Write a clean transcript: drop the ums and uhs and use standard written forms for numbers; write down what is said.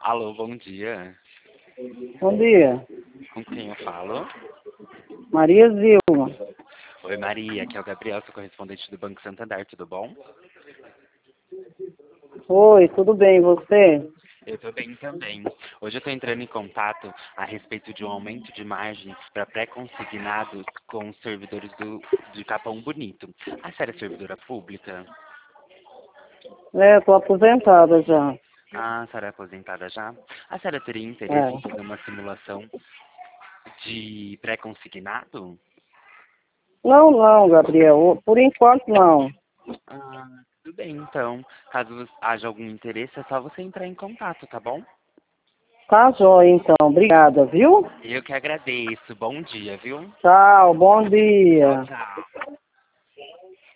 Alô, bom dia. Bom dia. Com quem eu falo? Maria Zilma. Oi, Maria, aqui é o Gabriel, sou correspondente do Banco Santander, tudo bom? Oi, tudo bem, e você? Eu tô bem também. Hoje eu tô entrando em contato a respeito de um aumento de margem para pré-consignados com os servidores de Capão Bonito. A senhora é servidora pública? Tô aposentada já. Ah, a senhora é aposentada já? A senhora teria interesse em É. fazer uma simulação de pré-consignado? Não, não, Gabriel. Por enquanto, não. Ah, tudo bem, então. Caso haja algum interesse, é só você entrar em contato, tá bom? Tá jóia, então. Obrigada, viu? Eu que agradeço. Bom dia, viu? Tchau, bom Tchau, dia. tchau.